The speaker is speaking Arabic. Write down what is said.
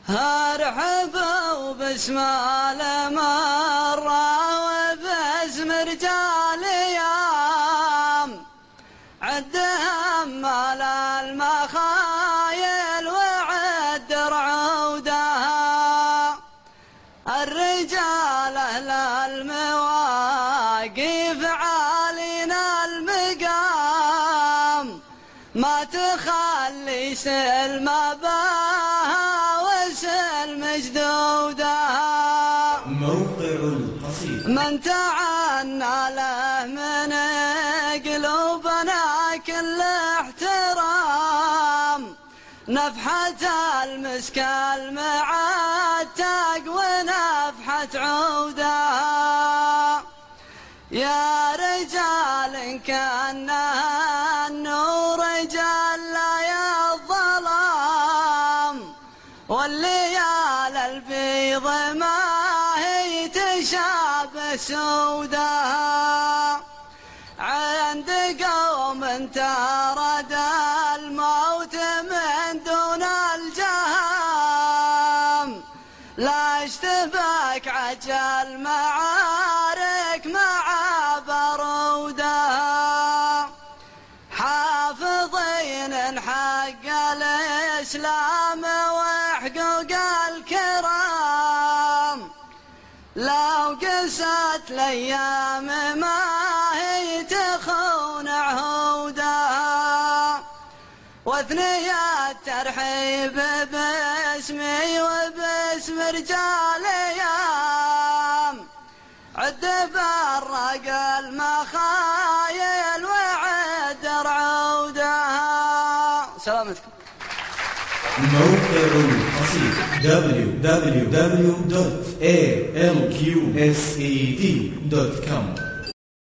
ارحبوا باسم المرة وباسم رجال يام عدهم مال المخايل وعد رعودها الرجال اهل المواقف عالين المقام ما تخلي سلم باها وسلم جدودها. موقع القصيد من تعنى له من قلوبنا كل احترام نفحة المسك المعتق ونفحة عودها. يا رجال كأنها النور جلى يا الظلام والليال البيض ما هي تشابه سودها. عند قوم ترد الموت من دون الجهام لا اشتبك عجل معارك مع برودها. حافظين حق الإسلام وحقوق الكرام لو قست الأيام ما هي تخون عهودها. واثنية الترحيب باسمي وباسم رجال يام عد فرق المخايل وعد رعودها. سلامتكم. موقع القصيد www.alqsed.com